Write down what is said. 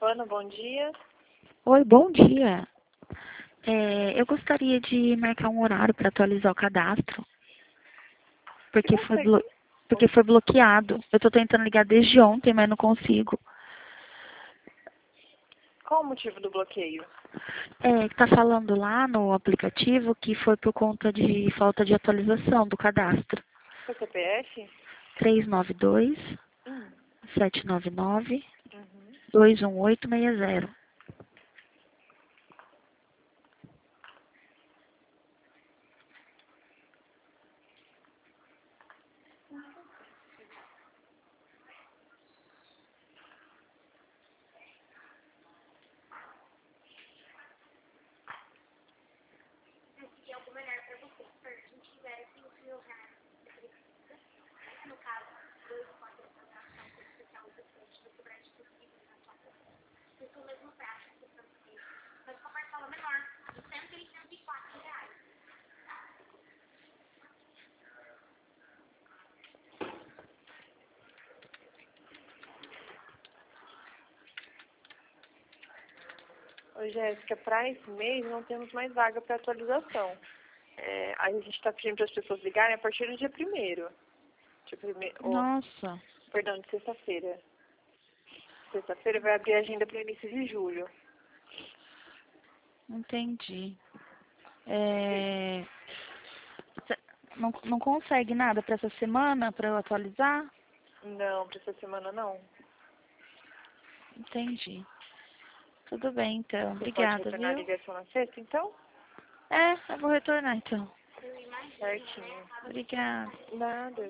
Stefano, bom dia. Oi, bom dia. Eu gostaria de marcar um horário para atualizar o cadastro, porque porque foi bloqueado. Eu estou tentando ligar desde ontem, mas não consigo. Qual o motivo do bloqueio? Tá falando lá no aplicativo que foi por conta de falta de atualização do cadastro. Seu CPF? 392 Hum. 799 Uhum. 21860. Oi, Jéssica, para esse mês não temos mais vaga para atualização. A gente está pedindo para as pessoas ligarem a partir do dia 1º. Nossa, Perdão, de sexta-feira. Sexta-feira vai abrir a agenda para o início de julho. entendi. Não consegue nada para essa semana para eu atualizar? Não, para essa semana não. Entendi. Tudo bem, então. Você pode Obrigada, retornar a viu? ligação na sexta, então? Eu vou retornar, então. Certinho. Obrigada. Nada.